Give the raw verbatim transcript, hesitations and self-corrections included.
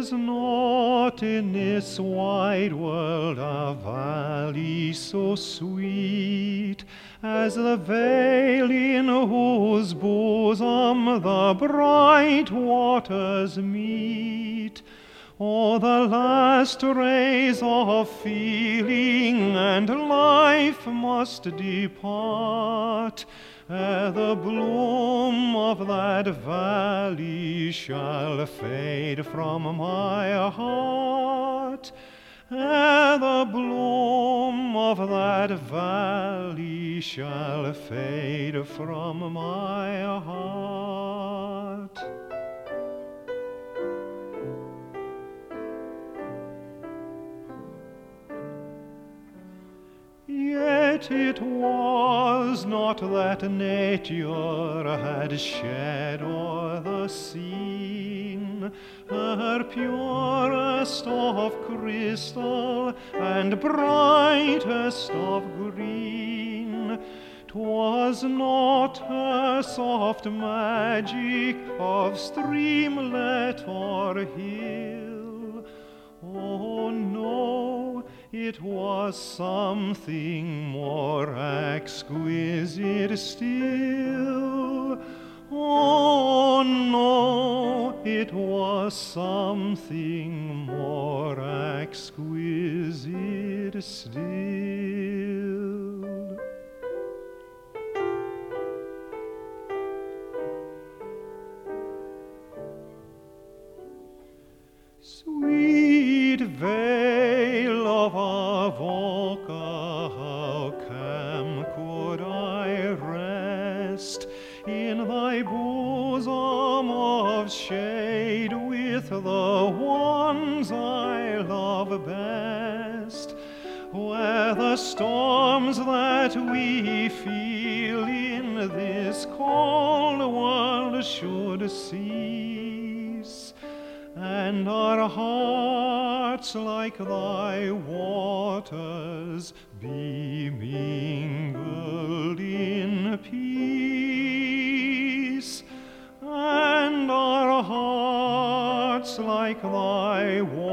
There's not in this wide world a valley so sweet as the vale in whose bosom the bright waters meet. Oh, the last rays of feeling and life must depart, ere the bloom of that valley shall fade from my heart, ere the bloom of that valley shall fade from my heart. Yet it was not that nature had shed o'er the scene her purest of crystal and brightest of green. 'Twas not her soft magic of streamlet or hill. Oh no, it was something more exquisite still. Oh no, it was something more exquisite still. Sweet veil of Avoca, how calm could I rest in thy bosom of shade with the ones I love best, where the storms that we feel in this cold world should cease, and our hearts like thy waters be mingled in peace, and our hearts like thy waters